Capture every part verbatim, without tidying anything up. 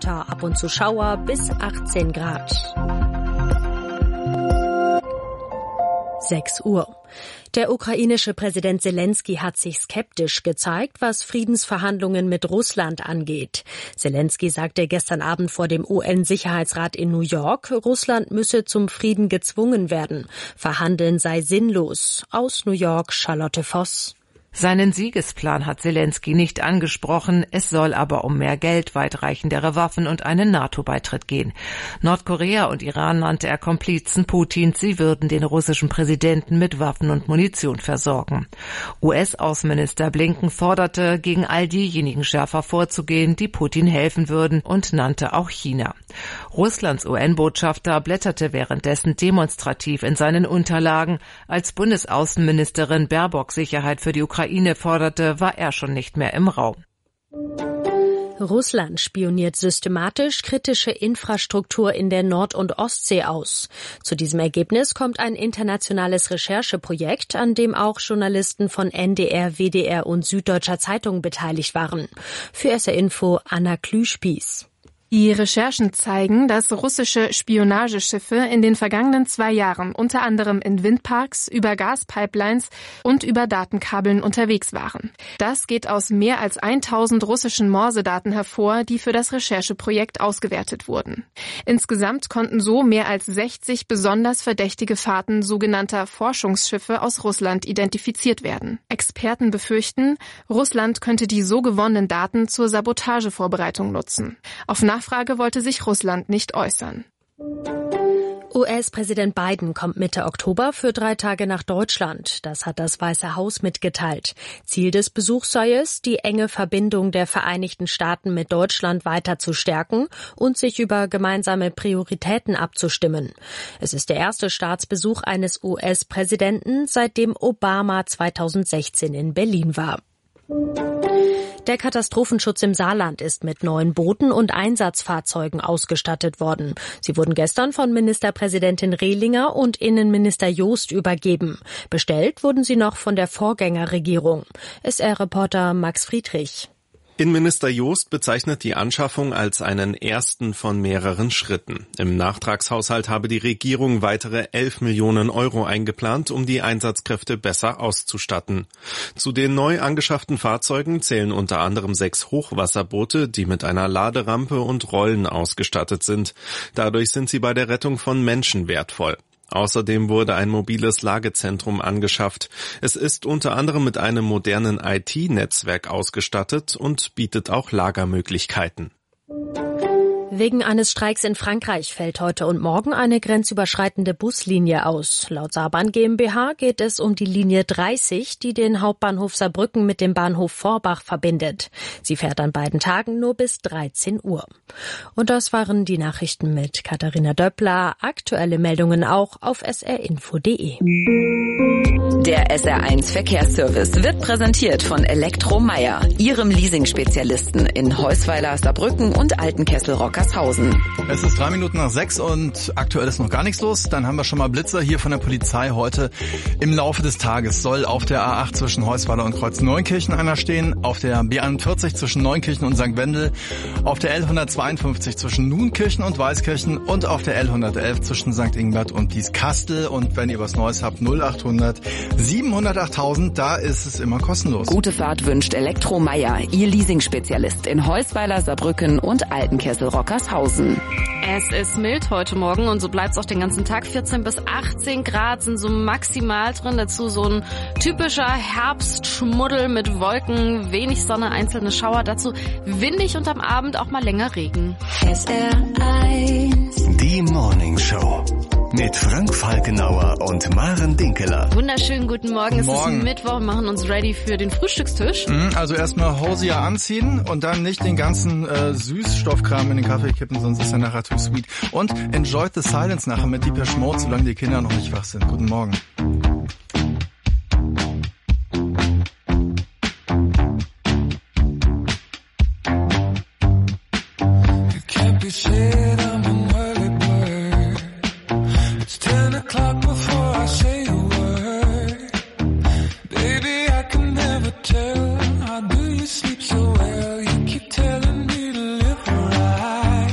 Wetter, ab und zu Schauer bis achtzehn Grad. sechs Uhr. Der ukrainische Präsident Selensky hat sich skeptisch gezeigt, was Friedensverhandlungen mit Russland angeht. Selensky sagte gestern Abend vor dem U N-Sicherheitsrat in New York, Russland müsse zum Frieden gezwungen werden. Verhandeln sei sinnlos. Aus New York Charlotte Voss. Seinen Siegesplan hat Selensky nicht angesprochen, es soll aber um mehr Geld, weitreichendere Waffen und einen NATO-Beitritt gehen. Nordkorea und Iran nannte er Komplizen Putins, sie würden den russischen Präsidenten mit Waffen und Munition versorgen. U S-Außenminister Blinken forderte, gegen all diejenigen schärfer vorzugehen, die Putin helfen würden, und nannte auch China. Russlands U N-Botschafter blätterte währenddessen demonstrativ in seinen Unterlagen. Als Bundesaußenministerin Baerbock Sicherheit für die Ukraine forderte, war er schon nicht mehr im Raum. Russland spioniert systematisch kritische Infrastruktur in der Nord- und Ostsee aus. Zu diesem Ergebnis kommt ein internationales Rechercheprojekt, an dem auch Journalisten von N D R, W D R und Süddeutscher Zeitung beteiligt waren. Für S R Info Anna Klüspieß. Die Recherchen zeigen, dass russische Spionageschiffe in den vergangenen zwei Jahren unter anderem in Windparks, über Gaspipelines und über Datenkabeln unterwegs waren. Das geht aus mehr als tausend russischen Morsedaten hervor, die für das Rechercheprojekt ausgewertet wurden. Insgesamt konnten so mehr als sechzig besonders verdächtige Fahrten sogenannter Forschungsschiffe aus Russland identifiziert werden. Experten befürchten, Russland könnte die so gewonnenen Daten zur Sabotagevorbereitung nutzen. Auf Nachfrage wollte sich Russland nicht äußern. U S-Präsident Biden kommt Mitte Oktober für drei Tage nach Deutschland. Das hat das Weiße Haus mitgeteilt. Ziel des Besuchs sei es, die enge Verbindung der Vereinigten Staaten mit Deutschland weiter zu stärken und sich über gemeinsame Prioritäten abzustimmen. Es ist der erste Staatsbesuch eines U S-Präsidenten, seitdem Obama zweitausendsechzehn in Berlin war. Der Katastrophenschutz im Saarland ist mit neuen Booten und Einsatzfahrzeugen ausgestattet worden. Sie wurden gestern von Ministerpräsidentin Rehlinger und Innenminister Joost übergeben. Bestellt wurden sie noch von der Vorgängerregierung. S R-Reporter Max Friedrich. Innenminister Joost bezeichnet die Anschaffung als einen ersten von mehreren Schritten. Im Nachtragshaushalt habe die Regierung weitere elf Millionen Euro eingeplant, um die Einsatzkräfte besser auszustatten. Zu den neu angeschafften Fahrzeugen zählen unter anderem sechs Hochwasserboote, die mit einer Laderampe und Rollen ausgestattet sind. Dadurch sind sie bei der Rettung von Menschen wertvoll. Außerdem wurde ein mobiles Lagezentrum angeschafft. Es ist unter anderem mit einem modernen I T-Netzwerk ausgestattet und bietet auch Lagermöglichkeiten. Wegen eines Streiks in Frankreich fällt heute und morgen eine grenzüberschreitende Buslinie aus. Laut Saarbahn GmbH geht es um die Linie dreißig, die den Hauptbahnhof Saarbrücken mit dem Bahnhof Forbach verbindet. Sie fährt an beiden Tagen nur bis dreizehn Uhr. Und das waren die Nachrichten mit Katharina Döppler. Aktuelle Meldungen auch auf s r info punkt d e. Der S R eins Verkehrsservice wird präsentiert von Elektromeyer, Ihrem Leasing-Spezialisten in Heusweiler, Saarbrücken und Altenkessel-Rockershausen. Es ist drei Minuten nach sechs und aktuell ist noch gar nichts los. Dann haben wir schon mal Blitzer hier von der Polizei heute. Im Laufe des Tages soll auf der A acht zwischen Heusweiler und Kreuz-Neunkirchen einer stehen, auf der B einundvierzig zwischen Neunkirchen und Sankt Wendel, auf der L hundertzweiundfünfzig zwischen Nuenkirchen und Weißkirchen und auf der L hundertelf zwischen Sankt Ingbert und Dieskastel. Und wenn ihr was Neues habt, null achthundert siebenhundertachttausend, da ist es immer kostenlos. Gute Fahrt wünscht Elektromeyer, Ihr Leasing-Spezialist in Heusweiler, Saarbrücken und Altenkessel-Rockershausen. Es ist mild heute Morgen und so bleibt es auch den ganzen Tag. vierzehn bis achtzehn Grad sind so maximal drin. Dazu so ein typischer Herbstschmuddel mit Wolken, wenig Sonne, einzelne Schauer. Dazu windig und am Abend auch mal länger Regen. S R eins. Die Morning Show. Mit Frank Falkenauer und Maren Dinkeler. Wunderschönen guten Morgen. Es Morgen. ist Mittwoch, wir machen uns ready für den Frühstückstisch. Also erstmal Hosier anziehen und dann nicht den ganzen äh, Süßstoffkram in den Kaffee kippen, sonst ist er nachher too sweet. Und enjoy the silence nachher mit Depeche Mode, solange die Kinder noch nicht wach sind. Guten Morgen. Tell, how do you sleep so well? You keep telling me to live right.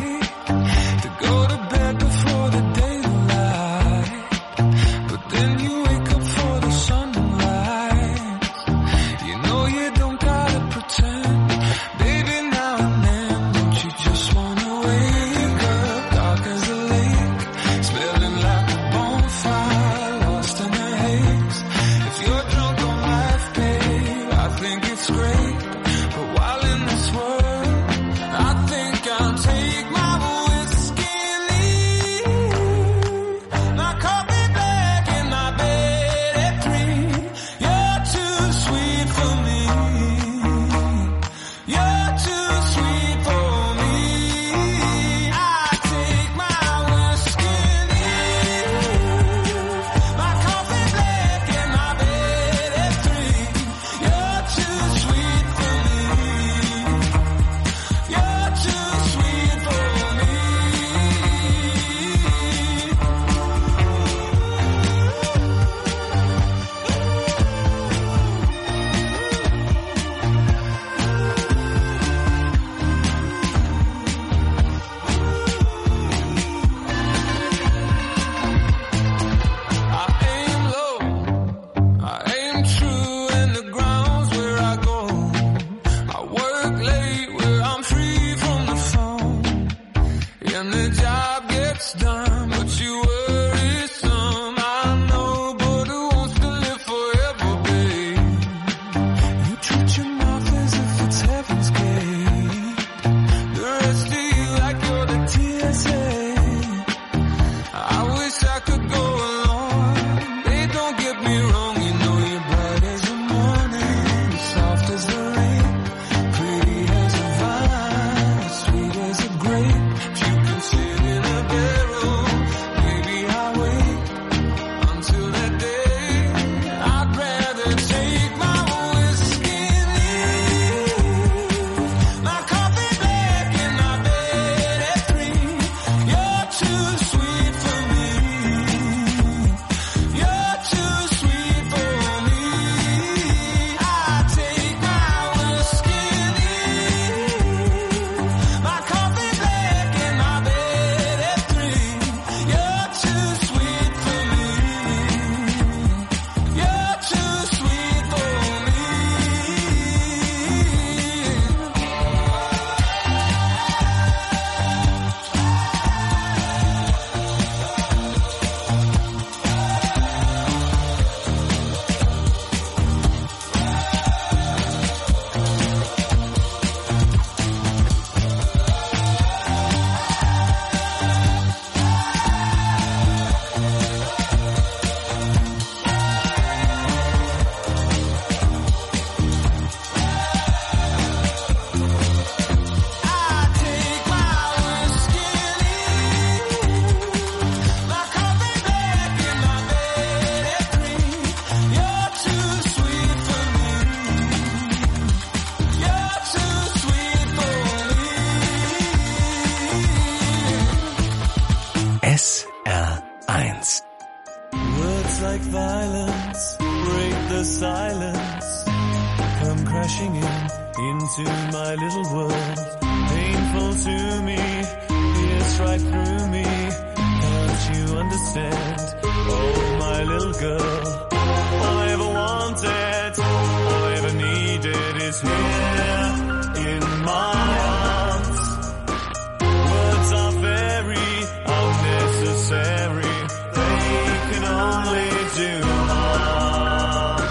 S R eins. Words like violence break the silence, come crashing in into my little world. Painful to me, pierce right through me. Can't you understand? Oh, my little girl. All I ever wanted, all I ever needed is here in my arms. Words are very unnecessary. They can only do harm.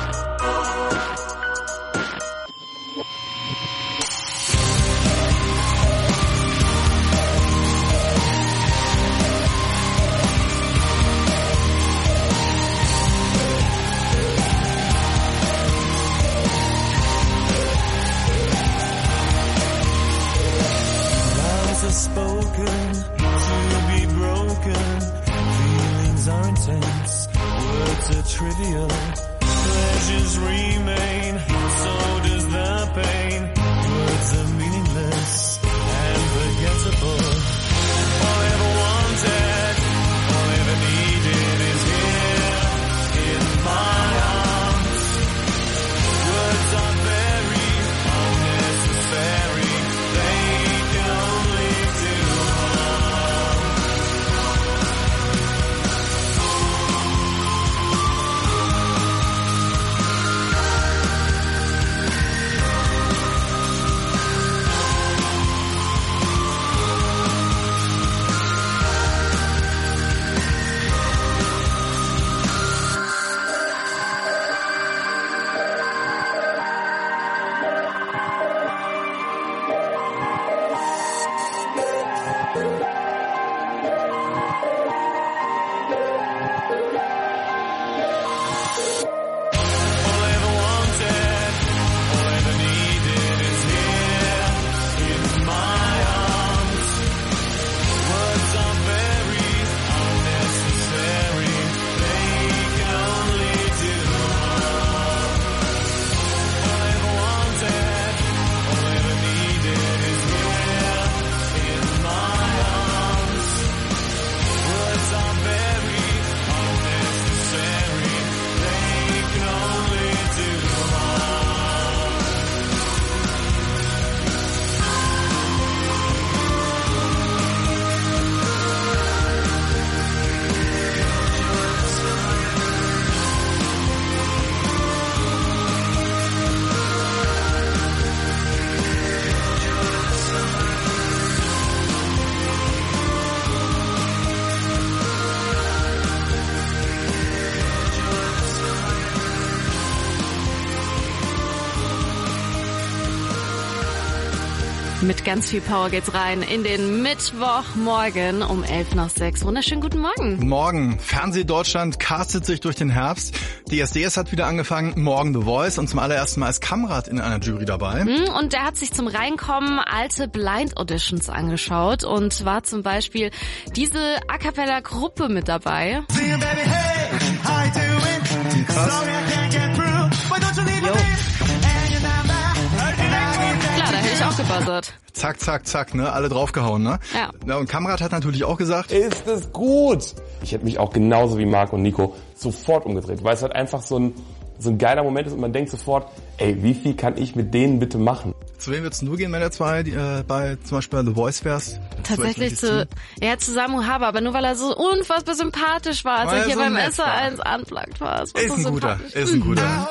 Vows are spoken to be broken. Feelings are intense, words are trivial. Pleasures remain, so does the pain. Words are meaningless and forgettable. All I ever wanted, all I ever needed is here in my arms. Words are very unnecessary. They can only do harm. All I ever wanted, all I ever needed is here in my arms. Words are very unnecessary. They can only do harm. All I ever wanted, all I ever needed is here in my arms. Words are very unnecessary. They can only do harm. Mit ganz viel Power geht's rein in den Mittwochmorgen um elf nach sechs. Wunderschönen guten Morgen. Guten Morgen. Fernseh Deutschland castet sich durch den Herbst. Die S D S hat wieder angefangen, morgen The Voice und zum allerersten Mal ist Kamrat in einer Jury dabei. Und der hat sich zum Reinkommen alte Blind Auditions angeschaut und war zum Beispiel diese A Cappella Gruppe mit dabei. Klar, da hätte ich auch gebuzzert. Zack, zack, zack, ne? Alle draufgehauen, ne? Ja. Ja, und Kamrat hat natürlich auch gesagt, Ist es gut? Ich hätte mich auch genauso wie Marc und Nico sofort umgedreht, weil es halt einfach so ein, so ein geiler Moment ist und man denkt sofort, ey, wie viel kann ich mit denen bitte machen? zu wem würdest du gehen, wenn er zwei die, äh, bei zum Beispiel bei The Voice wärst? Tatsächlich zu, ja, zu Samu Haber, aber nur weil er so unfassbar sympathisch war, als er hier so beim S R eins Unplugged war. Ist ein so guter, ist ein guter.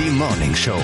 Die Morning Show.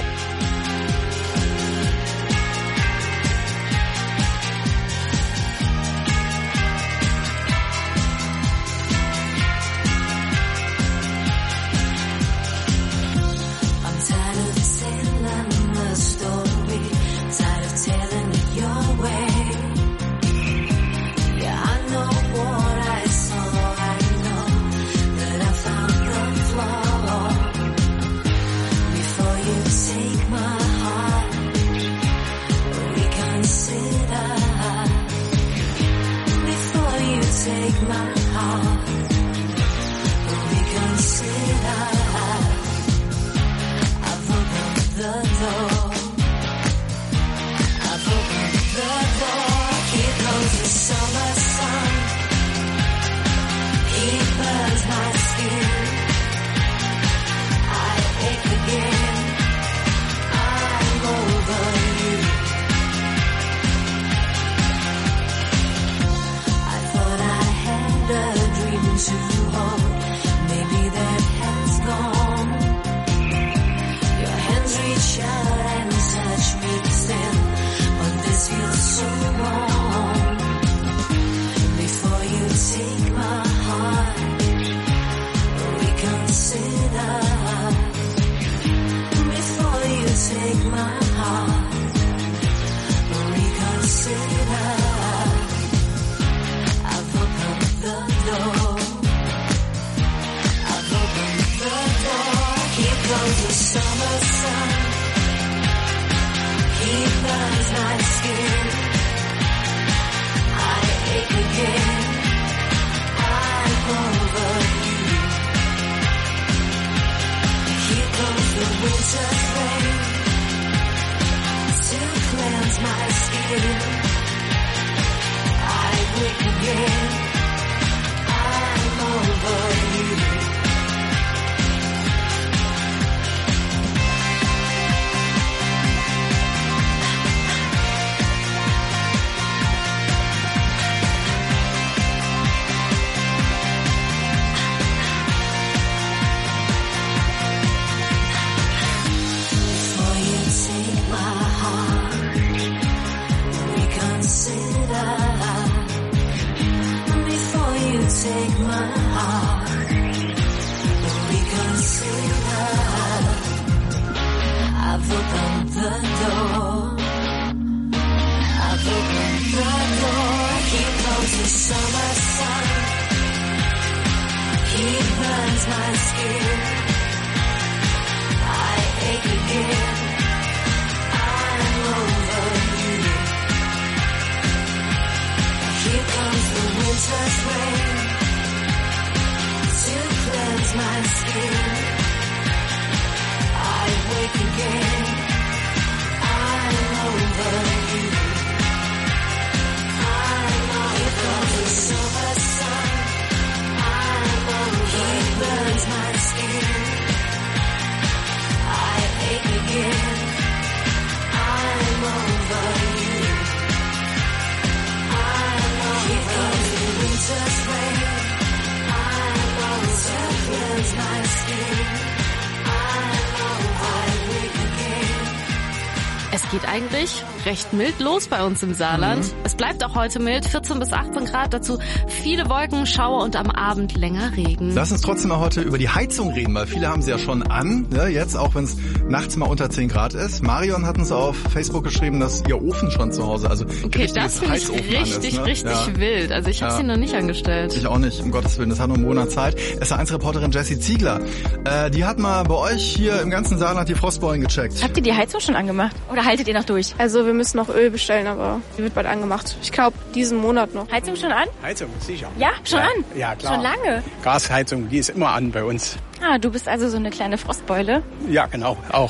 Es geht eigentlich recht mild los bei uns im Saarland. Mhm. Es bleibt auch heute mild, vierzehn bis achtzehn Grad, dazu viele Wolken, Schauer und am Abend länger Regen. Lass uns trotzdem mal heute über die Heizung reden, weil viele haben sie ja schon an, ne, jetzt, auch wenn es nachts mal unter zehn Grad ist. Marion hat uns auf Facebook geschrieben, dass ihr Ofen schon zu Hause, also okay, das finde ich richtig, ne? richtig ja. wild. Also ich habe ja. sie noch nicht angestellt. Ich auch nicht, um Gottes Willen, das hat nur einen Monat Zeit. S R eins Reporterin Jessie Ziegler, äh, die hat mal bei euch hier im ganzen Saarland die Frostbeulen gecheckt. Habt ihr die Heizung schon angemacht oder haltet ihr noch durch? Also wir müssen noch Öl bestellen, aber die wird bald angemacht. Ich glaube, diesen Monat noch. Heizung schon an? Heizung, sicher. Ja, schon ja. an? Ja, klar. Schon lange? Gasheizung, die ist immer an bei uns. Ah, du bist also so eine kleine Frostbeule? Ja, genau, auch.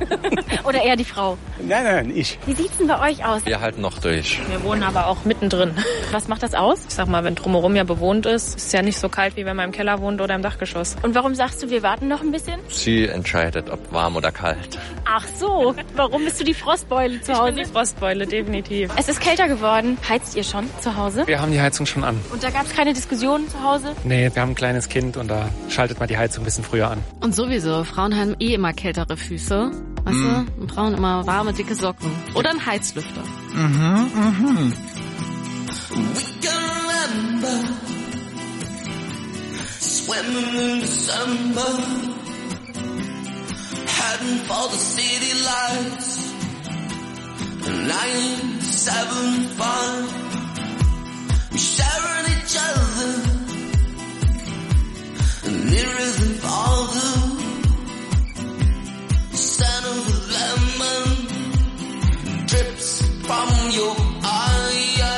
Oder eher die Frau? Nein, nein, ich. Wie sieht's denn bei euch aus? Wir halten noch durch. Wir wohnen aber auch mittendrin. Was macht das aus? Ich sag mal, wenn drumherum ja bewohnt ist, ist es ja nicht so kalt, wie wenn man im Keller wohnt oder im Dachgeschoss. Und warum sagst du, wir warten noch ein bisschen? Sie entscheidet, ob warm oder kalt. Ach so, warum bist du die Frostbeule zu Hause? Ich bin die Frostbeule, definitiv. Es ist kälter geworden. Heizt ihr schon zu Hause? Wir haben die Heizung schon an. Und da gab's keine Diskussionen zu Hause? Nee, wir haben ein kleines Kind und da schaltet man die Heizung ein bisschen früher an. Und sowieso, Frauen haben eh immer kältere Füße. Weißt mm. du? Und Frauen immer warme, dicke Socken. Oder ein Heizlüfter. Mhm, mhm. We can remember swimming in December, heading for the city lights. nine seven five, we sharing each other, and mirrors and farther. The scent of the lemon drips from your eyes.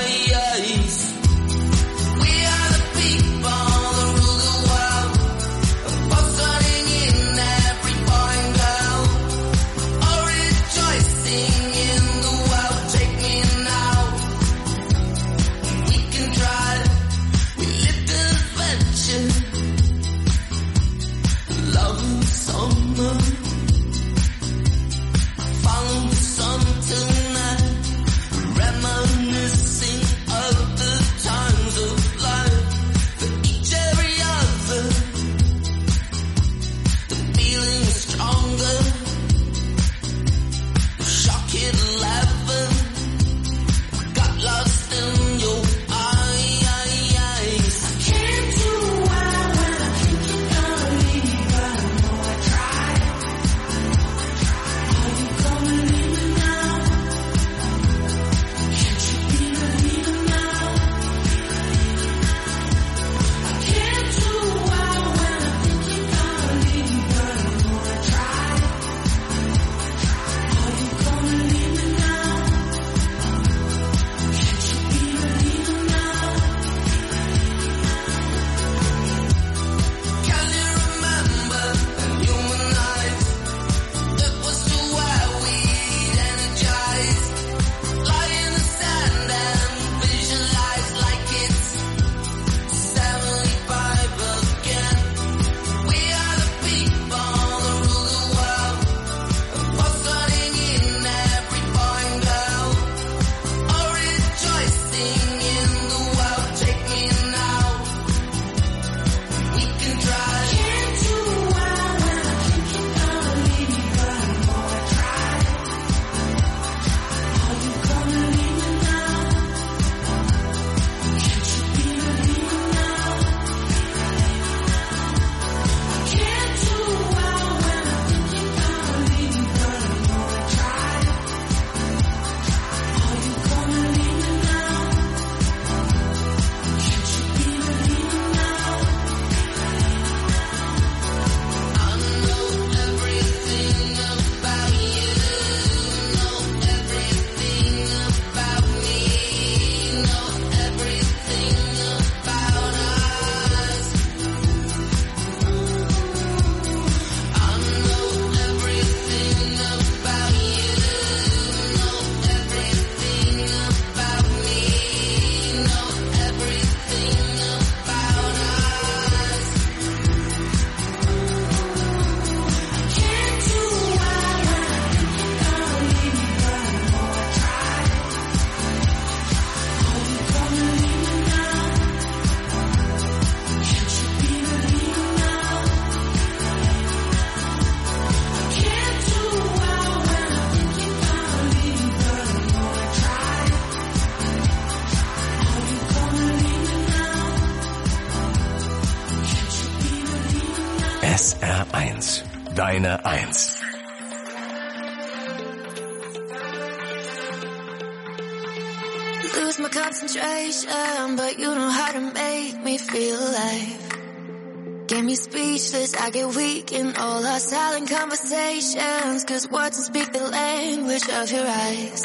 We are the people that rule the world, buzzing in every boy and girl, all rejoicing in the world. Take me now, we can try, we live the adventure, love and summer. Found the sun tonight, reminiscing of the times of life. For each every other, the feeling is stronger. Shock hit eleven, got lost in your eyes. I can't do well when I think you're gonna leave, but I know I tried. Are you gonna leave me now? Can't you be the leader now? I can't do well when I think you're gonna leave, but I know I tried. Are you gonna leave me now? Can't you be the leader now? Can you remember human life? It was so where we'd energize, lie in the sand and visualize like it's seventy-five again. We are the people that rule the world, buzzing in every boy and girl, all rejoicing in the world. Take me now, we can try. Can't do well when I think you're gonna leave me, but I know I tried. Are you gonna leave me now? Can't you be the leader now? I can't do well when I think you're gonna leave me, but I know I tried. Are you gonna leave me now? Can't you be the leader now? I know everything about you, know everything about me, know everything about us. I know everything about you, know everything about me, know everything about us. Can't do well when I think you're gonna leave me, but I know I tried. Are you gonna leave me now? Can't you be the leader now? I can't do well when I think you're gonna leave me, but I know I tried. Are you gonna leave me now? Can't you be the leader now? S R eins. Deine Eins. Lose my concentration, but you know how to make me feel alive. Get me speechless, I get weak in all our silent conversations, cause words don't speak the language of your eyes.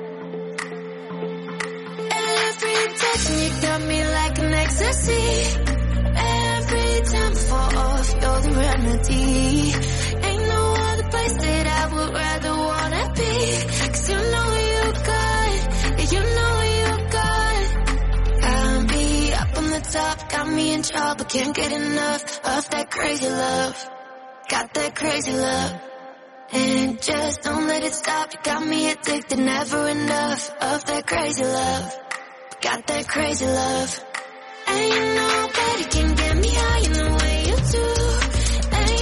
Every touch you got me like an ecstasy. Every time I fall off, you're the remedy. Ain't no other place that I would rather wanna be, cause you know you got, yeah, you know you got. Got me up on the top, got me in trouble, can't get enough of that crazy love. Got that crazy love, and just don't let it stop. You got me addicted, never enough of that crazy love. Got that crazy love. Ain't nobody can get me high in the way you do. Ain't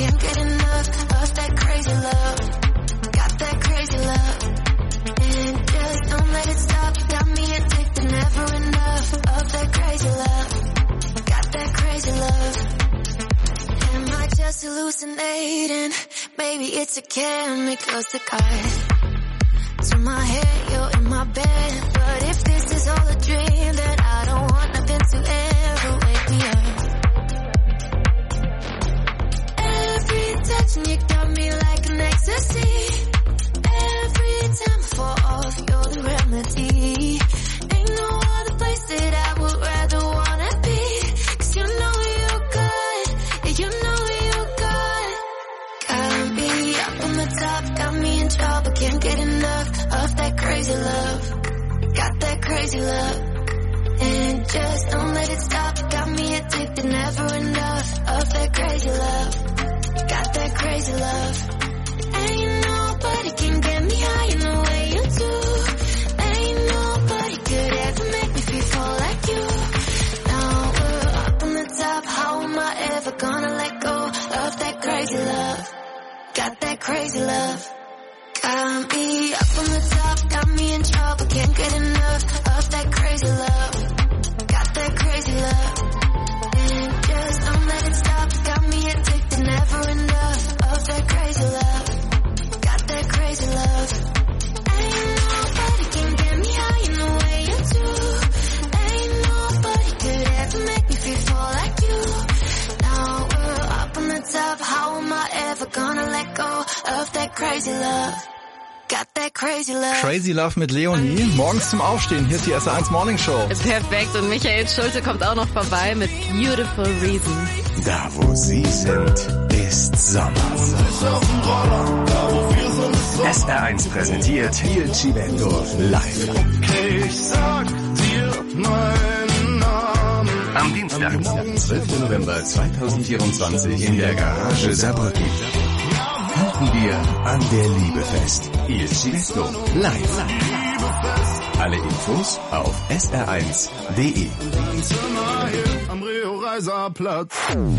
can't get enough of that crazy love. Got that crazy love. And just don't let it stop. Got me addicted, never enough of that crazy love. Got that crazy love. Am I just hallucinating? Maybe it's a chemical cut to my head, you're in my bed. But if this is all a dream, then I don't want nothing to ever wake me up. Every touch and you got me like an ecstasy. Every time I fall off, you're the remedy. Ain't no other place that I would rather wanna be. Cause you know you're good, yeah, you know you're good. Got me up on the top, got me in trouble, can't get enough of that crazy love. Got that crazy love. And just don't let it stop. Got me addicted, never enough of that crazy love. Got that crazy love. Ain't nobody can get me high in the way you do. Ain't nobody could ever make me feel full like you. Now we're up on the top. How am I ever gonna let go of that crazy love? Got that crazy love. Got me up on the top, got me in trouble, can't get enough of that crazy love. Got that crazy love. And just don't let it stop. Got me addicted, never enough of that crazy love. Got that crazy love. Ain't nobody can get me high in the way you do. Ain't nobody could ever make me feel full like you. Now we're up on the top. How am I ever gonna let go of that crazy love? Got that crazy love. Crazy Love mit Leonie. Morgens zum Aufstehen. Hier ist die S R eins Morning Show. Perfekt. Und Michael Schulte kommt auch noch vorbei mit Beautiful Reason. Da, wo Sie sind, ist Sommer. S R eins präsentiert Il Cimento live. Ich sag dir meinen Namen. Am Dienstag, zwölften November zweitausendvierundzwanzig in der Garage Saarbrücken. Halten wir an der Liebe fest. Il Cimento live. Alle Infos auf S R eins punkt de. Am Rio-Reiser-Platz.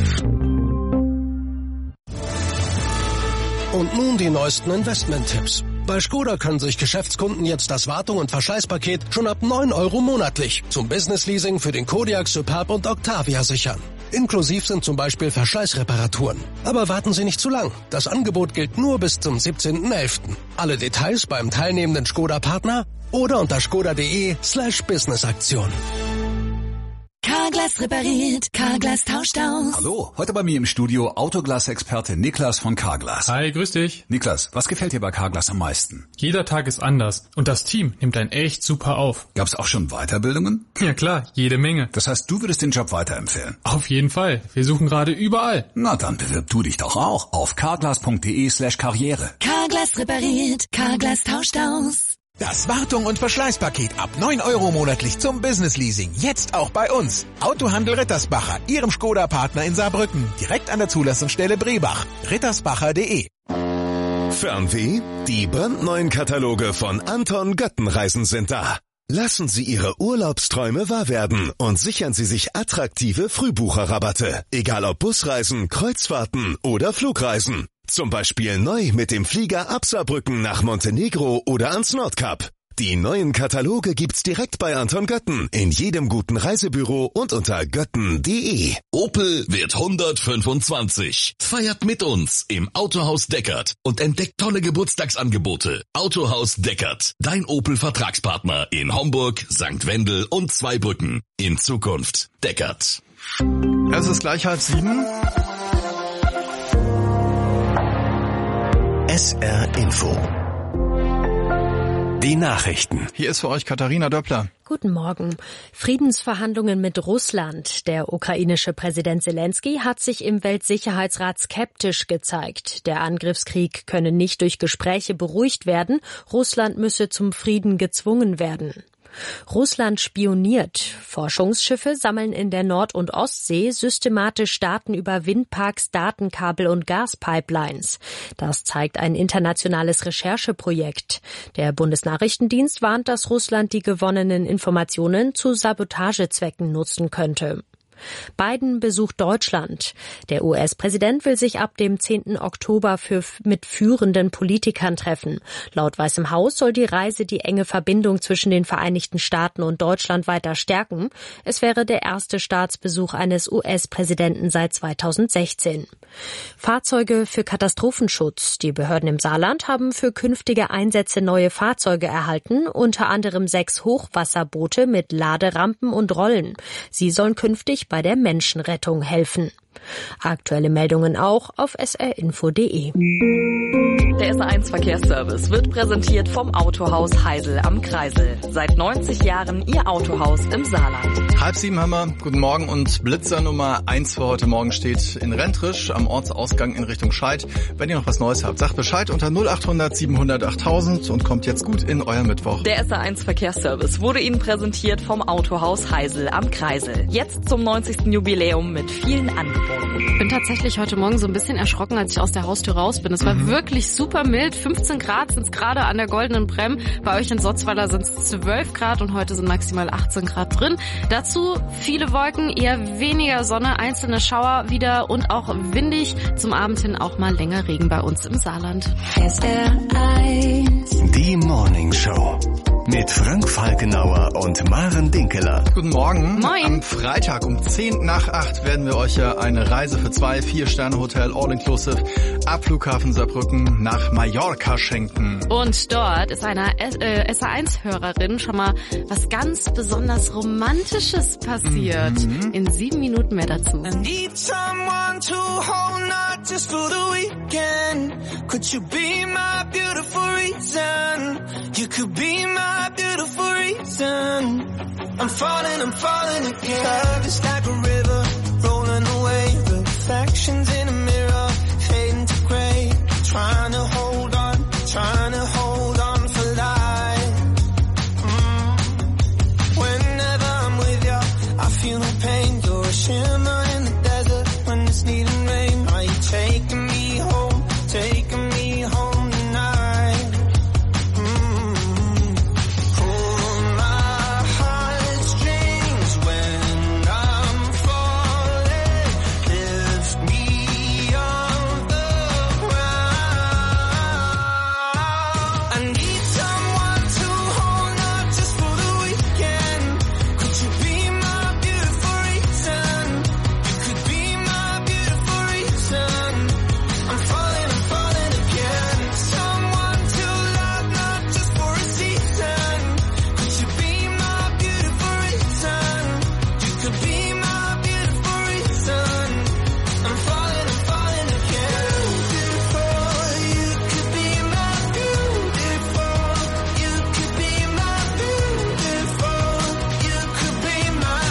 Und nun die neuesten Investment-Tipps. Bei Skoda können sich Geschäftskunden jetzt das Wartung- und Verschleißpaket schon ab neun Euro monatlich zum Business-Leasing für den Kodiaq, Superb und Octavia sichern. Inklusiv sind zum Beispiel Verschleißreparaturen. Aber warten Sie nicht zu lang. Das Angebot gilt nur bis zum siebzehnten elften Alle Details beim teilnehmenden Skoda-Partner oder unter skoda.de slash Business-Aktion. Carglass repariert, Carglass tauscht aus. Hallo, heute bei mir im Studio Autoglas-Experte Niklas von Carglass. Hi, grüß dich. Niklas, was gefällt dir bei Carglass am meisten? Jeder Tag ist anders und das Team nimmt einen echt super auf. Gab's auch schon Weiterbildungen? Ja klar, jede Menge. Das heißt, du würdest den Job weiterempfehlen? Auf jeden Fall, wir suchen gerade überall. Na dann bewirb du dich doch auch auf carglass.de slash karriere. Carglass repariert, Carglass tauscht aus. Das Wartung- und Verschleißpaket ab neun Euro monatlich zum Business-Leasing. Jetzt auch bei uns. Autohandel Rittersbacher, Ihrem Skoda-Partner in Saarbrücken. Direkt an der Zulassungsstelle Brebach. rittersbacher punkt de. Fernweh? Die brandneuen Kataloge von Anton Göttenreisen sind da. Lassen Sie Ihre Urlaubsträume wahr werden und sichern Sie sich attraktive Frühbucherrabatte. Egal ob Busreisen, Kreuzfahrten oder Flugreisen. Zum Beispiel neu mit dem Flieger ab Saarbrücken nach Montenegro oder ans Nordkap. Die neuen Kataloge gibt's direkt bei Anton Götten, in jedem guten Reisebüro und unter götten punkt de. Opel wird hundertfünfundzwanzig. Feiert mit uns im Autohaus Deckert und entdeckt tolle Geburtstagsangebote. Autohaus Deckert, dein Opel-Vertragspartner in Homburg, Sankt Wendel und Zweibrücken. In Zukunft Deckert. Es ist gleich halb sieben. S R Info. Die Nachrichten. Hier ist für euch Katharina Döppler. Guten Morgen. Friedensverhandlungen mit Russland. Der ukrainische Präsident Selensky hat sich im Weltsicherheitsrat skeptisch gezeigt. Der Angriffskrieg könne nicht durch Gespräche beruhigt werden. Russland müsse zum Frieden gezwungen werden. Russland spioniert. Forschungsschiffe sammeln in der Nord- und Ostsee systematisch Daten über Windparks, Datenkabel und Gaspipelines. Das zeigt ein internationales Rechercheprojekt. Der Bundesnachrichtendienst warnt, dass Russland die gewonnenen Informationen zu Sabotagezwecken nutzen könnte. Biden besucht Deutschland. Der U S-Präsident will sich ab dem zehnten Oktober für, mit führenden Politikern treffen. Laut Weißem Haus soll die Reise die enge Verbindung zwischen den Vereinigten Staaten und Deutschland weiter stärken. Es wäre der erste Staatsbesuch eines U S-Präsidenten seit zweitausendsechzehn. Fahrzeuge für Katastrophenschutz. Die Behörden im Saarland haben für künftige Einsätze neue Fahrzeuge erhalten, unter anderem sechs Hochwasserboote mit Laderampen und Rollen. Sie sollen künftig bei der Menschenrettung helfen. Aktuelle Meldungen auch auf s r info punkt d e. Der S R eins Verkehrsservice wird präsentiert vom Autohaus Heisel am Kreisel. Seit neunzig Jahren Ihr Autohaus im Saarland. Halb sieben haben wir. Guten Morgen und Blitzer Nummer eins für heute Morgen steht in Rentrisch am Ortsausgang in Richtung Scheid. Wenn ihr noch was Neues habt, sagt Bescheid unter null acht hundert siebenhundert achttausend und kommt jetzt gut in euren Mittwoch. Der S R eins Verkehrsservice wurde Ihnen präsentiert vom Autohaus Heisel am Kreisel. Jetzt zum neunzigsten Jubiläum mit vielen Angeboten. Ich bin tatsächlich heute Morgen so ein bisschen erschrocken, als ich aus der Haustür raus bin. Es war mhm. wirklich super mild. fünfzehn Grad sind es gerade an der Goldenen Brem. Bei euch in Sotzweiler sind es zwölf Grad und heute sind maximal achtzehn Grad drin. Dazu viele Wolken, eher weniger Sonne, einzelne Schauer wieder und auch windig. Zum Abend hin auch mal länger Regen bei uns im Saarland. S R eins. Die Morning Show. Mit Frank Falkenauer und Maren Dinkeler. Guten Morgen. Moin. Am Freitag um zehn nach acht werden wir euch ja eine Reise für zwei Vier-Sterne-Hotel All-Inclusive ab Flughafen Saarbrücken nach Mallorca schenken. Und dort ist einer S R eins Hörerin schon mal was ganz besonders Romantisches passiert. Mhm. In sieben Minuten mehr dazu. I need someone to hold, not just for the weekend. Could you be my beautiful reason? You could be my beautiful reason. I'm falling, I'm falling again. Love is like a river rolling away. Reflections in a mirror fading to grey. Trying to hold on, trying to hold on for life. Mm. Whenever I'm with you, I feel no pain. You're a shimmer in the desert when it's needing rain. Are you taking me home, taking me home tonight? Mm. Pull my heartstrings when I'm falling. Lift me off the ground. I need someone to hold, not just for the weekend. Could you be my beautiful reason? You could be my beautiful reason. I'm falling, I'm falling again. Someone to love, not just for a season. Could you be my beautiful reason? You could be my beautiful reason. I'm falling, I'm falling again. Beautiful, you could be my beautiful. You could be my beautiful. You could be my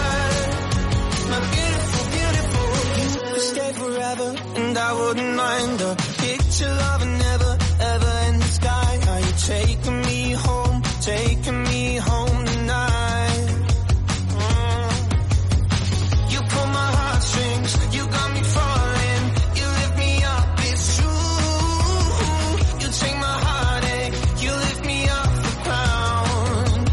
my beautiful, beautiful. You could stay forever, and I wouldn't mind a picture of an never, ever in the sky. Are you taking me home, taking me home tonight? Mm. You pull my heartstrings, you got me falling. You lift me up, it's true. You take my heartache, you lift me off the ground.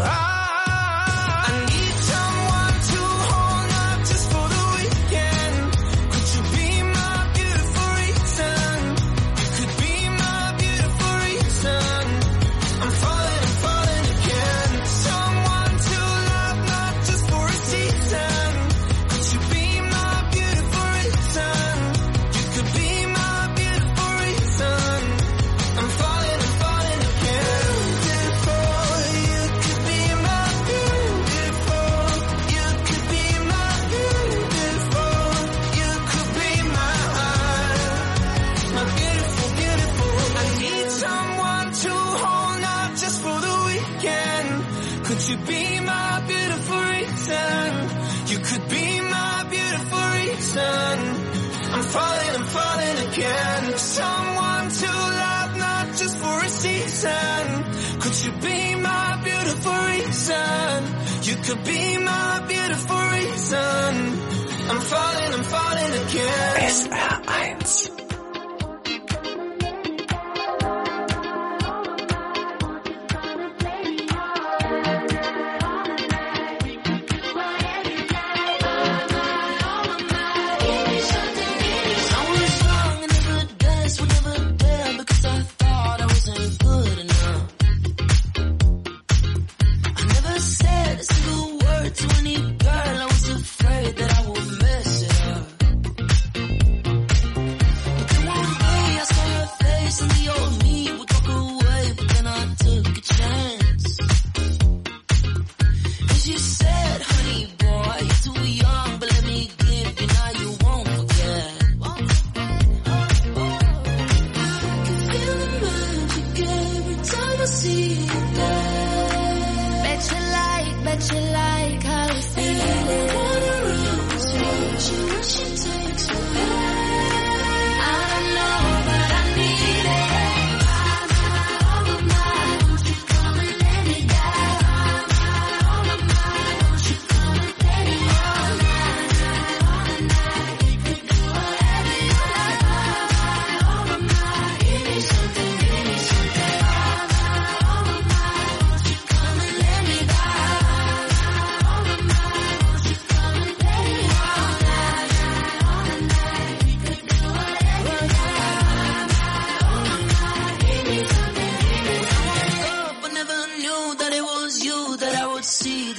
I, I need someone to hold, not just for the weekend. Could you be my beautiful reason? You could be my beautiful reason. I'm falling, I'm falling again. Someone to love, not just for a season. Could you be my beautiful reason? You could be my beautiful reason. I'm falling, I'm falling again. Beautiful, you could be my beautiful. You could be my beautiful. You could be my my beautiful, beautiful. I need someone to hold, not just for the weekend. Could you be my beautiful reason? You could be my beautiful reason. I'm falling, I'm falling again. Someone to love, not just for a season. Could you be my beautiful reason? You could be my beautiful reason. I'm falling, I'm falling again. S R eins.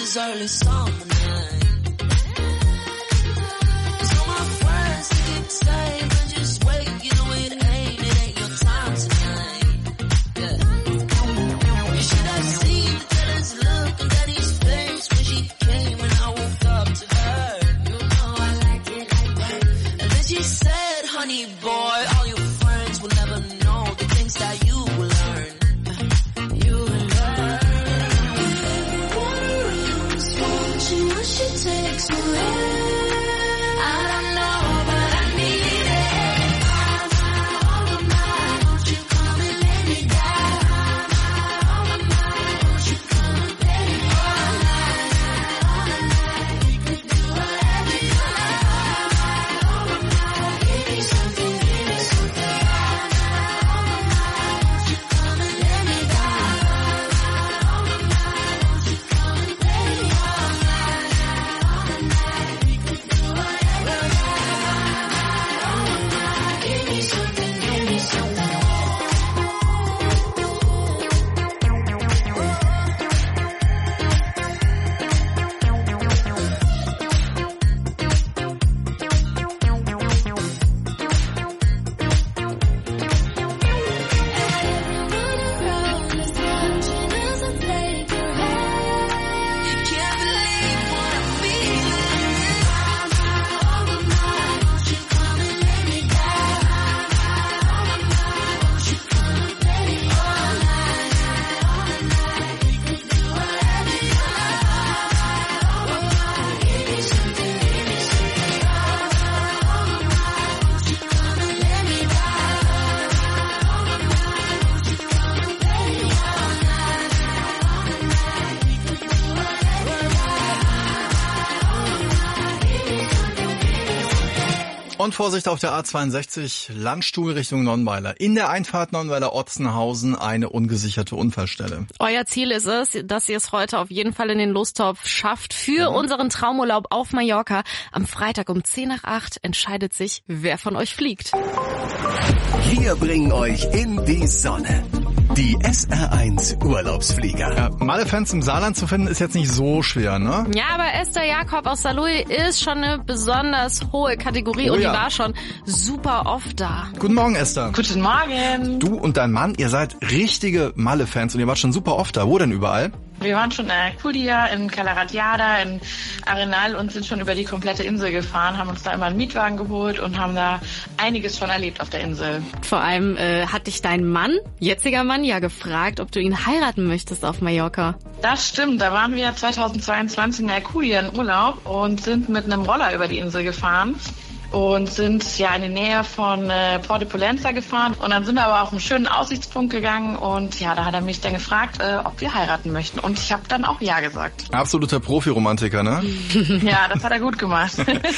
it's early summer night. So my friends think you stay, but just wait, you know it ain't, it ain't your time tonight. Yeah. You should have seen the jealous look on Daddy's face when she came and I woke up to her. You know I like it like that. And then she said, honey boy, all your friends will never know the things that you will learn. You will learn. What she takes away. I don't know, but I need it. Oh my, won't you come and let me die? Oh my, won't you come and let me all night, all night. We could do whatever you like. Oh my, give me something, give me something. Oh my, won't you come and let me die? Oh my, won't you come and let me all night, all night. We could do whatever you like. Oh my, give me something, give me something. Und Vorsicht auf der A zweiundsechzig, Landstuhl Richtung Nonnweiler. In der Einfahrt Nonnweiler-Otzenhausen eine ungesicherte Unfallstelle. Euer Ziel ist es, dass ihr es heute auf jeden Fall in den Lostopf schafft für unseren Traumurlaub auf Mallorca. Am Freitag um zehn nach acht entscheidet sich, wer von euch fliegt. Wir bringen euch in die Sonne. Die S R eins Urlaubsflieger. Ja, Malle-Fans im Saarland zu finden ist jetzt nicht so schwer, ne? Ja, aber Esther Jakob aus Saarlouis ist schon eine besonders hohe Kategorie Oh und ja. die war schon super oft da. Guten Morgen, Esther. Guten Morgen. Du und dein Mann, ihr seid richtige Malle-Fans und ihr wart schon super oft da. Wo denn überall? Wir waren schon in Alcudia, in Calaratiada, in Arenal und sind schon über die komplette Insel gefahren, haben uns da immer einen Mietwagen geholt und haben da einiges schon erlebt auf der Insel. Vor allem äh, hat dich dein Mann, jetziger Mann, ja gefragt, ob du ihn heiraten möchtest auf Mallorca. Das stimmt, da waren wir zweitausendzweiundzwanzig in Alcudia in Urlaub und sind mit einem Roller über die Insel gefahren. Und sind ja in die Nähe von äh, Port de Pollença gefahren. Und dann sind wir aber auf einen schönen Aussichtspunkt gegangen. Und ja, da hat er mich dann gefragt, äh, ob wir heiraten möchten. Und ich habe dann auch ja gesagt. Absoluter Profi-Romantiker, ne? Ja, das hat er gut gemacht.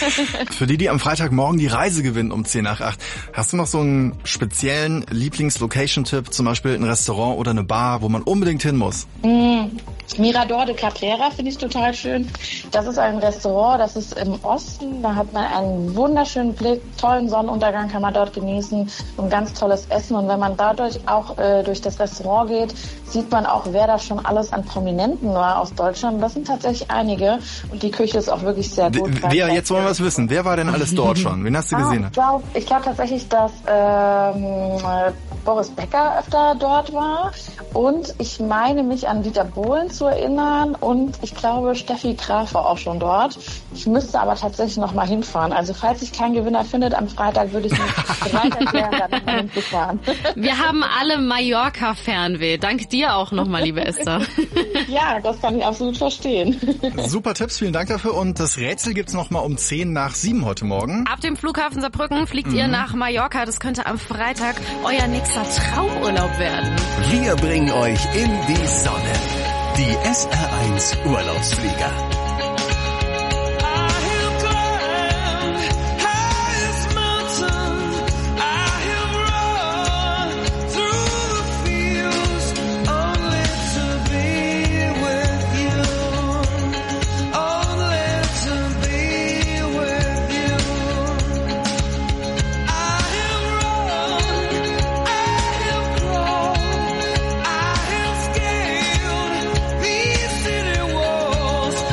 Für die, die am Freitagmorgen die Reise gewinnen um zehn nach acht, hast du noch so einen speziellen Lieblings-Location-Tipp? Zum Beispiel ein Restaurant oder eine Bar, wo man unbedingt hin muss? Mm, Mirador de Cabrera finde ich total schön. Das ist ein Restaurant, das ist im Osten. Da hat man einen wunderschönen Blick, tollen Sonnenuntergang kann man dort genießen und ganz tolles Essen. Und wenn man dadurch auch äh, durch das Restaurant geht, sieht man auch, wer da schon alles an Prominenten war aus Deutschland. Das sind tatsächlich einige und die Küche ist auch wirklich sehr gut. Wer, jetzt wollen wir es wissen. Wer war denn alles dort schon? Wen hast du gesehen? Ah, ich glaube ich glaub tatsächlich, dass ähm, äh, Boris Becker öfter dort war. Und ich meine mich an Dieter Bohlen zu erinnern. Und ich glaube, Steffi Graf war auch schon dort. Ich müsste aber tatsächlich noch mal hinfahren. Also falls sich kein Gewinner findet am Freitag, würde ich mich bereit erklären, da noch mal hinzufahren. Wir haben alle Mallorca-Fernweh. Dank dir auch nochmal, liebe Esther. Ja, das kann ich absolut verstehen. Super Tipps, vielen Dank dafür. Und das Rätsel gibt's noch mal um zehn nach sieben heute Morgen. Ab dem Flughafen Saarbrücken fliegt Mhm. ihr nach Mallorca. Das könnte am Freitag euer nächster Traumurlaub werden. Wir bringen euch in die Sonne. Die S R eins Urlaubsflieger. These city walls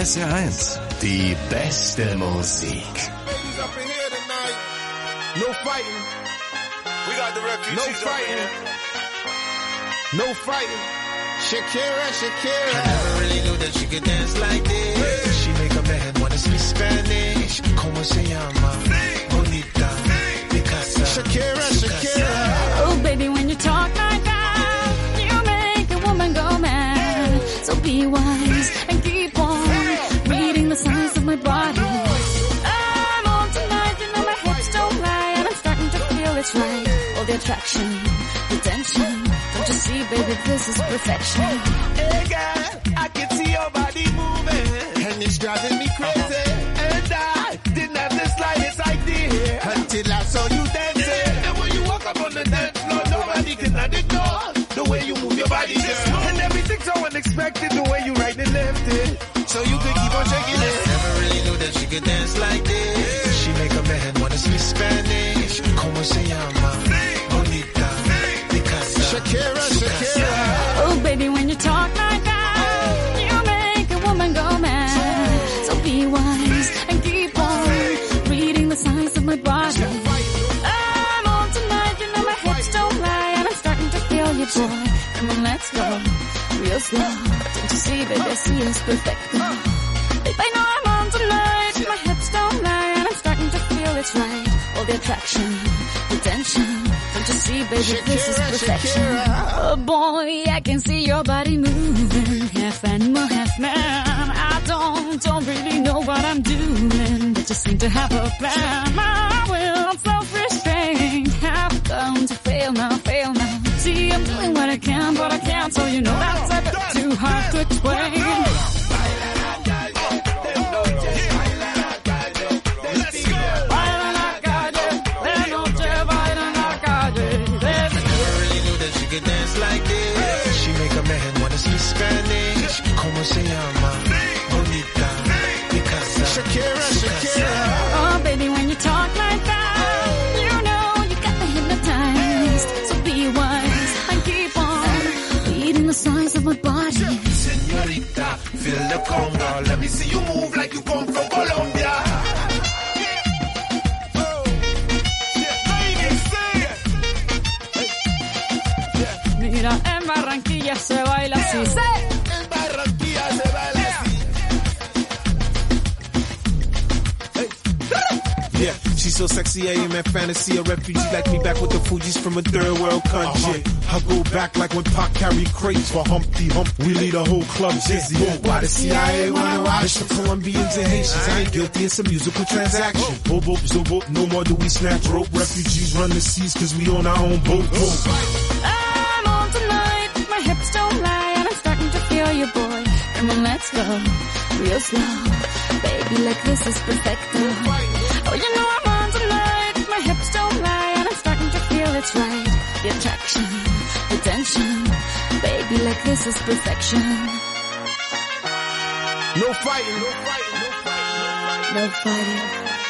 S R eins. Die beste Musik. No fighting. We got the refugees. No fighting. No fighting. Shakira, Shakira. I never really knew that she could dance like this. She make a man wanna speak Spanish. Como se llama? Bonita. Picasa. Shakira, Shakira. Oh, baby, when you talk like that, you make a woman go mad. So be wise and keep on reading the signs of my body. I'm on tonight, you know my hips don't lie, and I'm starting to feel it's right. All the attraction, the tension. Don't you see, baby, this is perfection. Hey, girl, I can see your body moving, and it's driving me crazy. And I didn't have the slightest idea until I saw you dancing. And when you walk up on the dance floor, nobody can ignore the way you move your body, girl. And everything's so unexpected, the way you right and left it, so you could keep on shaking it. Never really knew that she could dance like this. She make a man wanna speak Spanish. Como se llama? Bonita. Picasa. Shakira, Shakira. Oh, baby, when you talk like that, you make a woman go mad. So be wise and keep on reading the signs of my body. I'm on tonight, you know my hips don't lie, and I'm starting to feel you, boy. Come on, let's go real slow. Don't you see, baby, I see it's perfect. Babe, I know I'm on tonight, my hips don't lie, and I'm starting to feel it's right. All the attraction, the tension. Don't you see, baby, this is perfection. Oh boy, I can see your body moving, half animal, half man. I don't, don't really know what I'm doing, but just seem to have a plan. My will, self-restraint, have come to fail now, fail now. See, I'm doing what I can, but I can't, so you know that's a bit too hard to explain. Like this. She make a man wanna speak Spanish. Como se llama? Bonita. Picasa. Shakira, Shakira. Oh, baby, when you talk like that, you know you got me hypnotized. So be wise and keep on reading the signs of my body. Señorita, feel the conga. Let me see you move like you come from Colombia. Mira, en Barranquilla se baila así. En Barranquilla se baila así. Yeah, she's so sexy, I am at fantasy. A refugee like me back with the Fugees from a third world country. I go back like when Pac carried crates for Humpty Hump. We lead a whole club dizzy. Why the C I A wanna watch? It's for Colombians and Haitians. I ain't guilty, it's a musical transaction. Boop, boop, zoop, boop. No more do we snatch rope. Refugees run the seas cause we own our own boat. I'm on tonight, my hips don't lie, and I'm starting to feel you, boy. Come on, let's go real slow. Baby, like this is perfect. Oh, you know I'm on tonight, my hips don't lie, and I'm starting to feel it's right. The attraction, the tension. Baby, like this is perfection. No fighting, no fighting, no fighting, no fighting.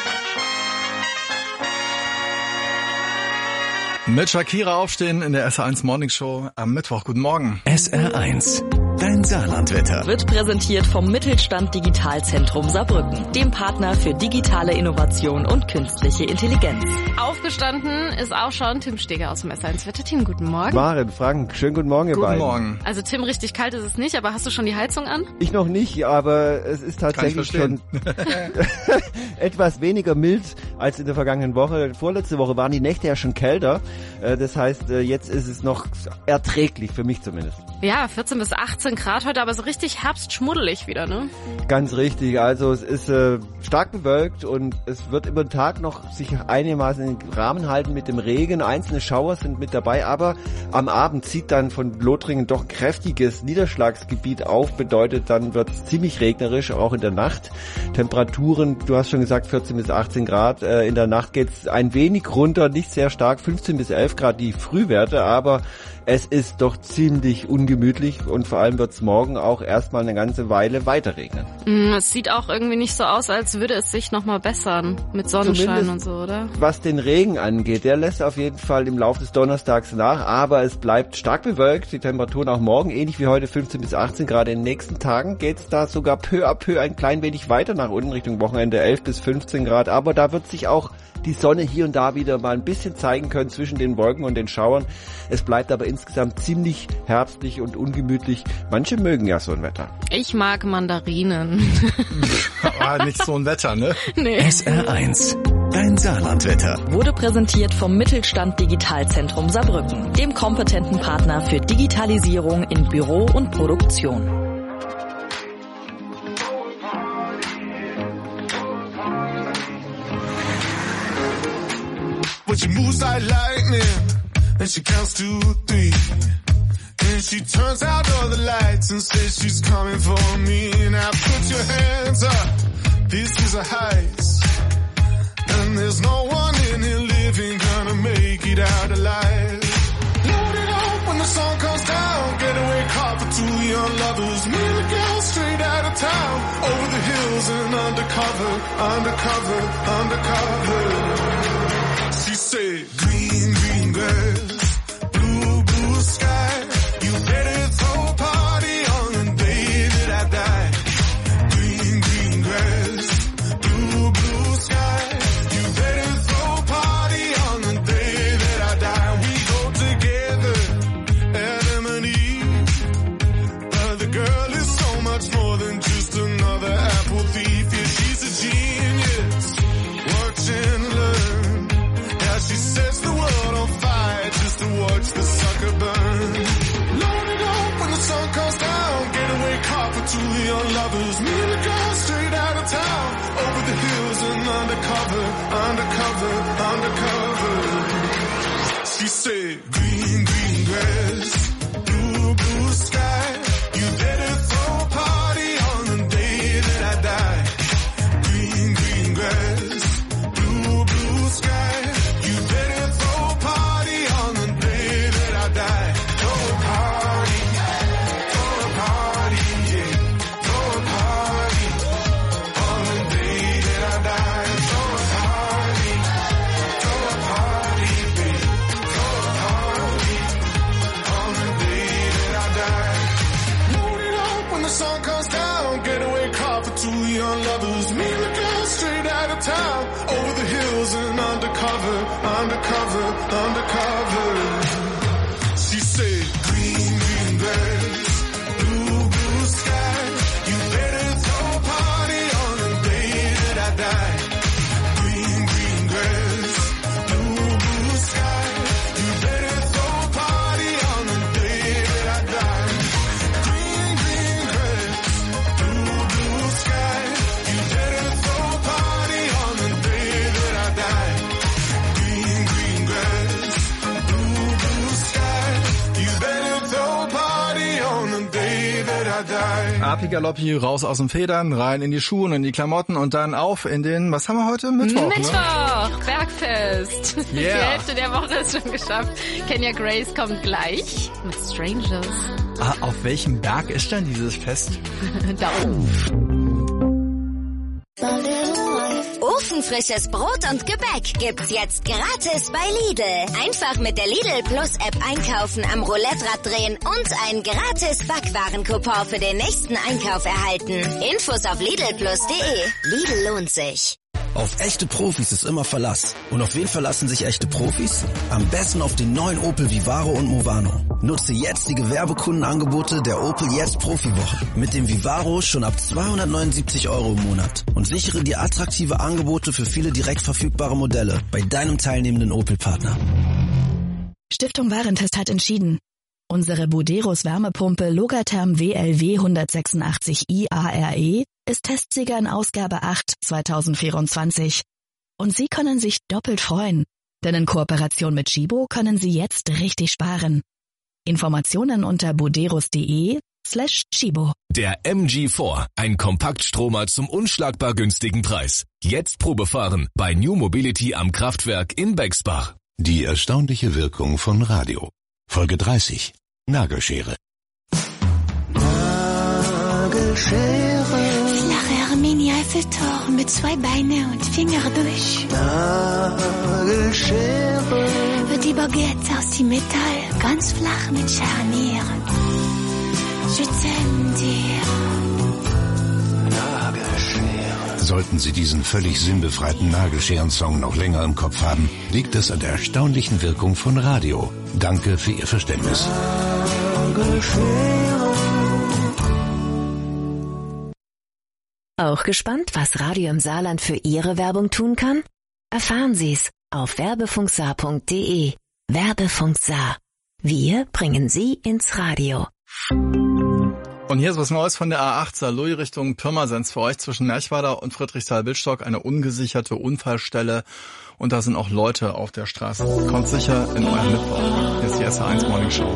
Mit Shakira aufstehen in der S R eins Morning Show am Mittwoch. Guten Morgen. S R eins. Dein Saarlandwetter. Wird präsentiert vom Mittelstand Digitalzentrum Saarbrücken, dem Partner für digitale Innovation und künstliche Intelligenz. Aufgestanden ist auch schon Tim Steger aus dem S R eins Wetterteam. Guten Morgen. Maren, Frank, schönen guten Morgen, ihr Guten beiden. Morgen. Also Tim, richtig kalt ist es nicht, aber hast du schon die Heizung an? Ich noch nicht, aber es ist tatsächlich schon etwas weniger mild als in der vergangenen Woche. Vorletzte Woche waren die Nächte ja schon kälter. Das heißt, jetzt ist es noch erträglich, für mich zumindest. Ja, vierzehn bis achtzehn Grad heute, aber so richtig herbstschmuddelig wieder, ne? Ganz richtig. Also es ist äh, stark bewölkt und es wird über den Tag noch sich einigermaßen in den Rahmen halten mit dem Regen. Einzelne Schauer sind mit dabei, aber am Abend zieht dann von Lothringen doch kräftiges Niederschlagsgebiet auf. Bedeutet, dann wird es ziemlich regnerisch, auch in der Nacht. Temperaturen, du hast schon gesagt, vierzehn bis achtzehn Grad. Äh, in der Nacht geht es ein wenig runter, nicht sehr stark, fünfzehn bis elf Grad die Frühwerte, aber es ist doch ziemlich ungemütlich und vor allem wird es morgen auch erstmal eine ganze Weile weiter regnen. Mm, es sieht auch irgendwie nicht so aus, als würde es sich nochmal bessern mit Sonnenschein Zumindest und so, oder? Was den Regen angeht, der lässt auf jeden Fall im Laufe des Donnerstags nach, aber es bleibt stark bewölkt, die Temperaturen auch morgen ähnlich wie heute fünfzehn bis achtzehn Grad. In den nächsten Tagen geht's da sogar peu à peu ein klein wenig weiter nach unten Richtung Wochenende, elf bis fünfzehn Grad, aber da wird sich auch die Sonne hier und da wieder mal ein bisschen zeigen können zwischen den Wolken und den Schauern. Es bleibt aber insgesamt ziemlich herbstlich und ungemütlich. Manche mögen ja so ein Wetter. Ich mag Mandarinen. Aber nicht so ein Wetter, ne? Nee. S R eins, dein Saarlandwetter. Wurde präsentiert vom Mittelstand Digitalzentrum Saarbrücken, dem kompetenten Partner für Digitalisierung in Büro und Produktion. But she moves like lightning, and she counts to three. Then she turns out all the lights and says she's coming for me. Now put your hands up, this is a heist. And there's no one in here living gonna make it out alive. Load it up when the sun comes down, getaway car for two young lovers. Me and the girl straight out of town, over the hills and undercover, undercover, undercover. She said, green, green grass, blue, blue sky. You better throw a party on the day that I die. Green, green grass, blue, blue sky. You better throw a party on the day that I die. We go together, Adam and Eve. But the girl is so much more than just another apple thief. Yeah, she's a genius, watch and learn. She sets the world on fire just to watch the sucker burn. Load it up when the sun comes down. Getaway car for two young lovers. Me and the girl straight out of town. Over the hills and undercover, undercover, undercover. She said, green, green grass, blue, blue sky. You better throw a party on the day that I die. Green, green grass, blue, blue sky. Town, over the hills and undercover, undercover, undercover. She said, green, green grass, blue, blue sky. You better throw a party on the day that I die. Green, green grass, blue, blue sky. You better throw a party on the day that I die. Green, green grass, blue, blue sky. You better throw a party on the day that I die. Green, green grass, blue, blue sky. You better throw a party on the day that I die. Api Galoppi, raus aus den Federn, rein in die Schuhe und in die Klamotten und dann auf in den, was haben wir heute? Mittwoch, Mittwoch, ne? Bergfest. Yeah. Die Hälfte der Woche ist schon geschafft. Kenya Grace kommt gleich mit Strangers. Ah, auf welchem Berg ist denn dieses Fest? Da oben. Ofenfrisches Brot und Gebäck gibt's jetzt gratis bei Lidl. Einfach mit der Lidl Plus App einkaufen, am Roulette-Rad drehen und einen gratis Backwarencoupon für den nächsten Einkauf erhalten. Infos auf lidl plus punkt de. Lidl lohnt sich. Auf echte Profis ist immer Verlass. Und auf wen verlassen sich echte Profis? Am besten auf den neuen Opel Vivaro und Movano. Nutze jetzt die Gewerbekundenangebote der Opel Jetzt Profiwoche. Mit dem Vivaro schon ab zweihundertneunundsiebzig Euro im Monat. Und sichere dir attraktive Angebote für viele direkt verfügbare Modelle bei deinem teilnehmenden Opel-Partner. Stiftung Warentest hat entschieden. Unsere Buderus Wärmepumpe Logatherm W L W hundertsechsundachtzig i A R E ist Testsieger in Ausgabe acht zweitausendvierundzwanzig. Und Sie können sich doppelt freuen, denn in Kooperation mit Schibo können Sie jetzt richtig sparen. Informationen unter buderus.de slash Schibo. Der M G vier, ein Kompaktstromer zum unschlagbar günstigen Preis. Jetzt Probefahren bei New Mobility am Kraftwerk in Bexbach. Die erstaunliche Wirkung von Radio. Folge dreißig. Nagelschere. Nagelschere. Flache Armini-Eiffeltor mit zwei Beine und Finger durch. Nagelschere. Wird die Baguette aus dem Metall ganz flach mit Scharnieren. Je t'aime dir. Nagelschere. Sollten Sie diesen völlig sinnbefreiten Nagelscheren-Song noch länger im Kopf haben, liegt es an der erstaunlichen Wirkung von Radio. Danke für Ihr Verständnis. Auch gespannt, was Radio im Saarland für Ihre Werbung tun kann? Erfahren Sie's auf werbefunksaar punkt de. Werbefunk Saar. Wir bringen Sie ins Radio. Und hier ist was Neues von der A acht Saarlouis Richtung Pirmasens für euch zwischen Merchweider und Friedrichsthal-Billstock, eine ungesicherte Unfallstelle. Und da sind auch Leute auf der Straße. Kommt sicher in euren Mitbau. Hier ist die S R eins Morning Show.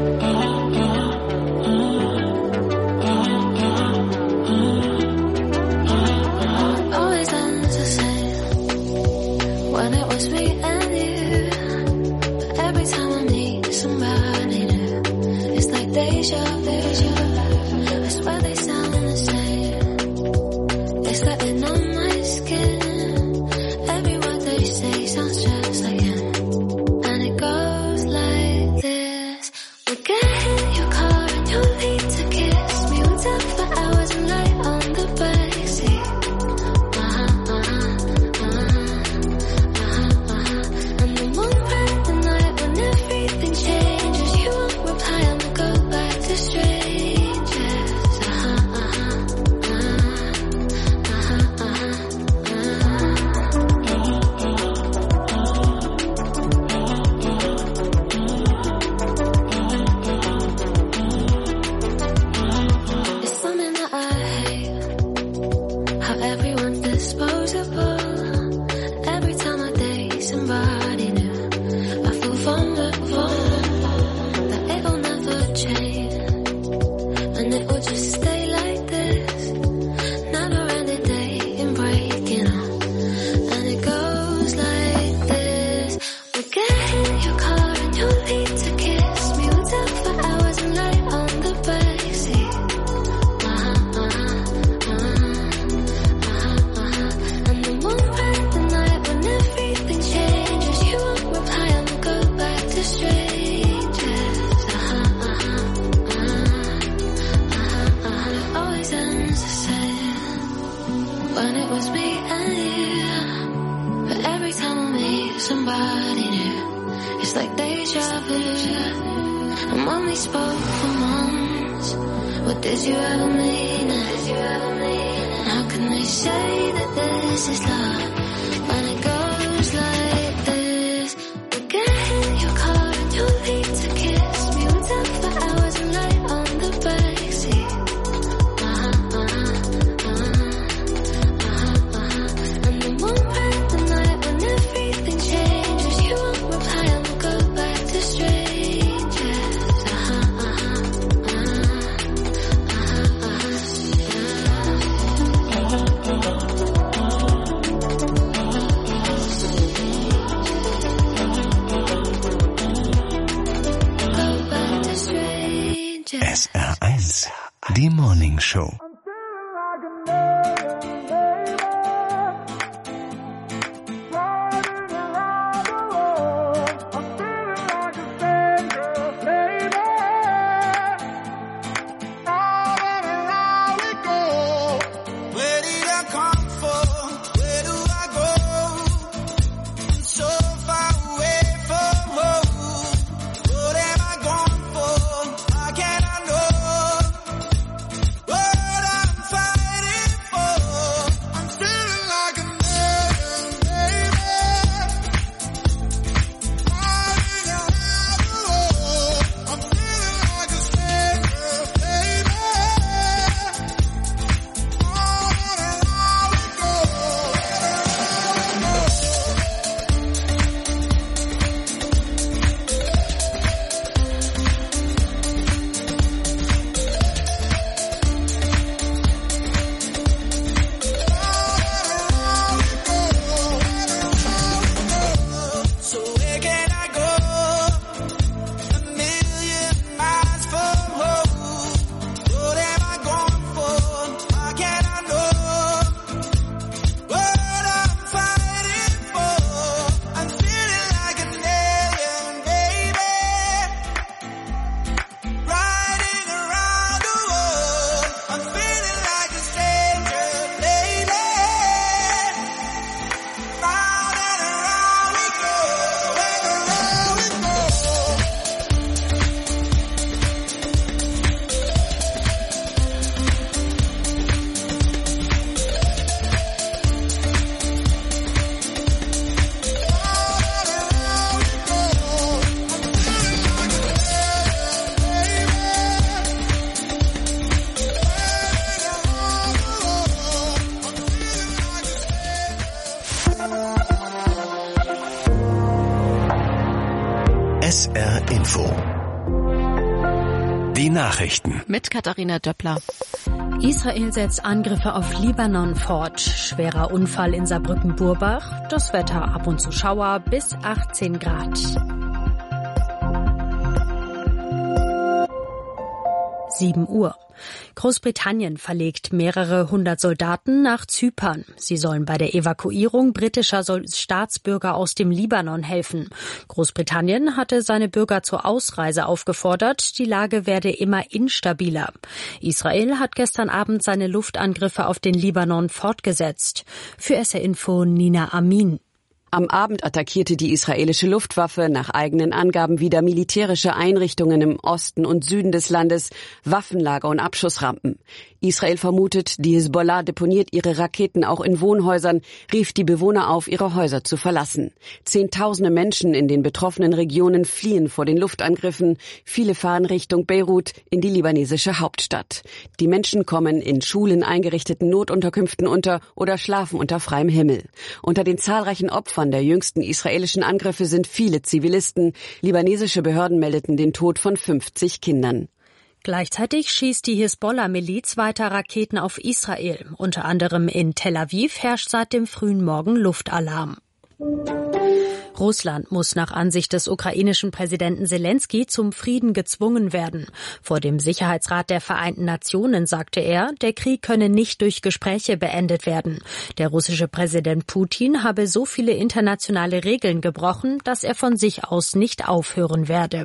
Always ends the same when it was me and you. But every time I meet somebody new, it's like deja vu. I swear they sound the same. It's like they're on my skin. Every word they say sounds just like him. And it goes like this. We get in your car and you leave to kiss me. We talk for hours and lie on the backseat. Uh-huh, uh-huh, uh-huh, uh-huh, uh-huh. And then one bright the night when everything changes, you won't reply and we'll go back to strangers. Uh-huh, uh-huh, uh-huh, uh-huh, It's something that I hate, how everyone's disposable. Every time I date somebody new, I feel vulnerable, that it'll never change, and it will just stay like this, never ending dating, breaking up, and it goes like this. We get in your car and you leave to kiss me. We talk for hours and lie on the backseat. Uh-huh, uh-huh, uh-huh, uh-huh. And then one bright the night when everything changes, you won't reply and we'll go back to strangers. Uh-huh, uh-huh, uh-huh, uh-huh. It always ends the same when it was me and you. But every time I meet somebody new, it's like deja vu. And when we spoke for months, what did you ever mean? How can they say that this is love when it goes like this? We get in your car and you leave to kiss me. We talk for hours and lie on the backseat. Uh-huh, uh-huh, uh-huh, uh-huh, uh-huh. And then one bright the night when everything changes, you won't reply and we'll go back to strangers. Uh-huh, uh-huh, S R eins, die Morning Show. Where did I come from? Where do I go? I'm so far away from home. What am I going for? How can I know what S R Info. Die Nachrichten. Mit Katharina Döppler. Israel setzt Angriffe auf Libanon fort. Schwerer Unfall in Saarbrücken-Burbach. Das Wetter ab und zu Schauer bis achtzehn Grad. sieben Uhr. Großbritannien verlegt mehrere hundert Soldaten nach Zypern. Sie sollen bei der Evakuierung britischer Staatsbürger aus dem Libanon helfen. Großbritannien hatte seine Bürger zur Ausreise aufgefordert. Die Lage werde immer instabiler. Israel hat gestern Abend seine Luftangriffe auf den Libanon fortgesetzt. Für S R Info Nina Amin. Am Abend attackierte die israelische Luftwaffe nach eigenen Angaben wieder militärische Einrichtungen im Osten und Süden des Landes, Waffenlager und Abschussrampen. Israel vermutet, die Hisbollah deponiert ihre Raketen auch in Wohnhäusern, rief die Bewohner auf, ihre Häuser zu verlassen. Zehntausende Menschen in den betroffenen Regionen fliehen vor den Luftangriffen. Viele fahren Richtung Beirut in die libanesische Hauptstadt. Die Menschen kommen in Schulen eingerichteten Notunterkünften unter oder schlafen unter freiem Himmel. Unter den zahlreichen Opfern der jüngsten israelischen Angriffe sind viele Zivilisten. Libanesische Behörden meldeten den Tod von fünfzig Kindern. Gleichzeitig schießt die Hisbollah-Miliz weiter Raketen auf Israel. Unter anderem in Tel Aviv herrscht seit dem frühen Morgen Luftalarm. Russland muss nach Ansicht des ukrainischen Präsidenten Selensky zum Frieden gezwungen werden. Vor dem Sicherheitsrat der Vereinten Nationen sagte er, der Krieg könne nicht durch Gespräche beendet werden. Der russische Präsident Putin habe so viele internationale Regeln gebrochen, dass er von sich aus nicht aufhören werde.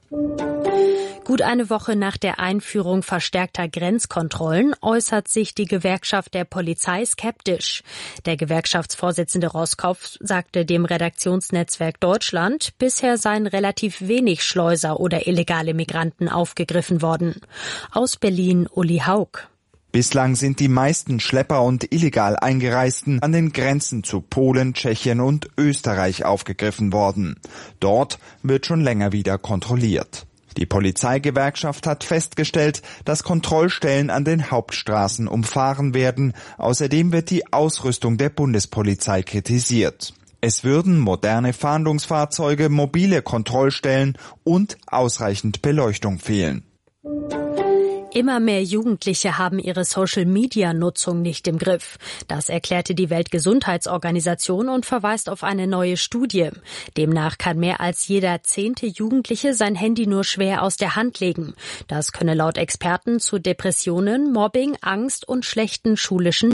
Gut eine Woche nach der Einführung verstärkter Grenzkontrollen äußert sich die Gewerkschaft der Polizei skeptisch. Der Gewerkschaftsvorsitzende Roßkopf sagte dem Redaktionsnetzwerk Deutschland, bisher seien relativ wenig Schleuser oder illegale Migranten aufgegriffen worden. Aus Berlin Uli Haug. Bislang sind die meisten Schlepper und illegal Eingereisten an den Grenzen zu Polen, Tschechien und Österreich aufgegriffen worden. Dort wird schon länger wieder kontrolliert. Die Polizeigewerkschaft hat festgestellt, dass Kontrollstellen an den Hauptstraßen umfahren werden. Außerdem wird die Ausrüstung der Bundespolizei kritisiert. Es würden moderne Fahndungsfahrzeuge, mobile Kontrollstellen und ausreichend Beleuchtung fehlen. Immer mehr Jugendliche haben ihre Social-Media-Nutzung nicht im Griff. Das erklärte die Weltgesundheitsorganisation und verweist auf eine neue Studie. Demnach kann mehr als jeder zehnte Jugendliche sein Handy nur schwer aus der Hand legen. Das könne laut Experten zu Depressionen, Mobbing, Angst und schlechten schulischen